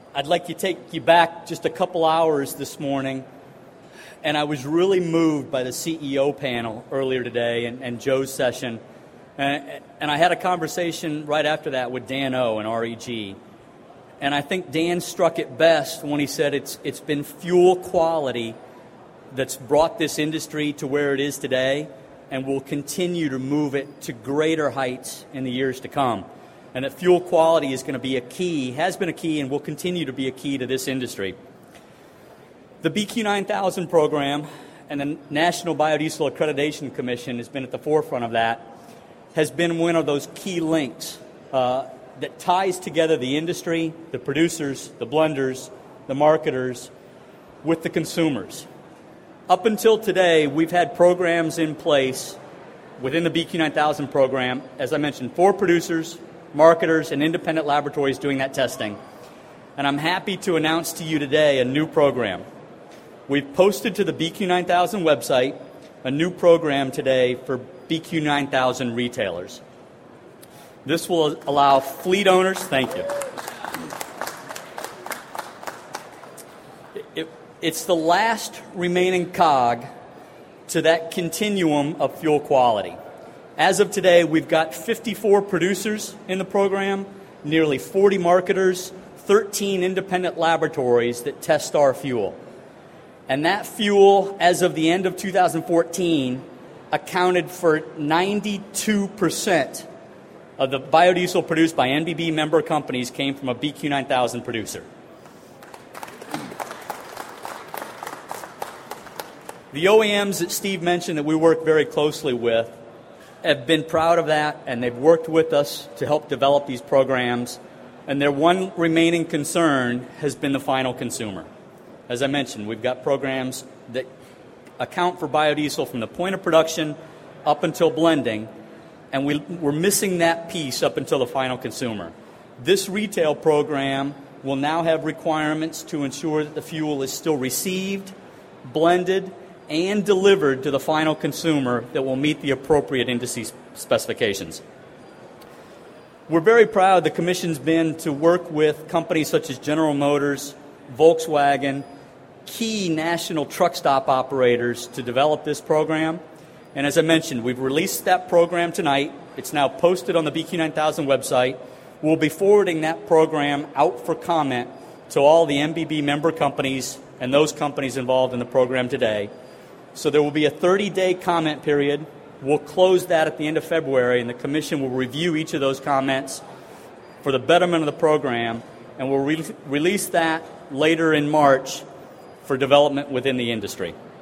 I'd like to take you back just a couple hours this morning, and I was really moved by the CEO panel earlier today and Joe's session, and I had a conversation right after that with Dan O and REG, and I think Dan struck it best when he said it's been fuel quality that's brought this industry to where it is today and will continue to move it to greater heights in the years to come. And that fuel quality is going to be a key, has been a key, and will continue to be a key to this industry. The BQ 9000 program and the National Biodiesel Accreditation Commission has been at the forefront of that, has been one of those key links that ties together the industry, the producers, the blenders, the marketers, with the consumers. Up until today, we've had programs in place within the BQ 9000 program, as I mentioned, 4 producers, marketers, and independent laboratories doing that testing. And I'm happy to announce to you today a new program. We've posted to the BQ 9000 website a new program today for BQ 9000 retailers. This will allow fleet owners, thank you. It's the last remaining cog to that continuum of fuel quality. As of today, we've got 54 producers in the program, nearly 40 marketers, 13 independent laboratories that test our fuel. And that fuel, as of the end of 2014, accounted for 92% of the biodiesel produced by NBB member companies came from a BQ 9000 producer. The OEMs that Steve mentioned that we work very closely with have been proud of that, and they've worked with us to help develop these programs. And their one remaining concern has been the final consumer. As I mentioned, we've got programs that account for biodiesel from the point of production up until blending, and we're missing that piece up until the final consumer. This retail program will now have requirements to ensure that the fuel is still received, blended, and delivered to the final consumer that will meet the appropriate industry specifications. We're very proud the Commission's been to work with companies such as General Motors, Volkswagen, key national truck stop operators to develop this program. And as I mentioned, we've released that program tonight. It's now posted on the BQ 9000 website. We'll be forwarding that program out for comment to all the MBB member companies and those companies involved in the program today. So there will be a 30-day comment period. We'll close that at the end of February, and the Commission will review each of those comments for the betterment of the program, and we'll release that later in March for development within the industry.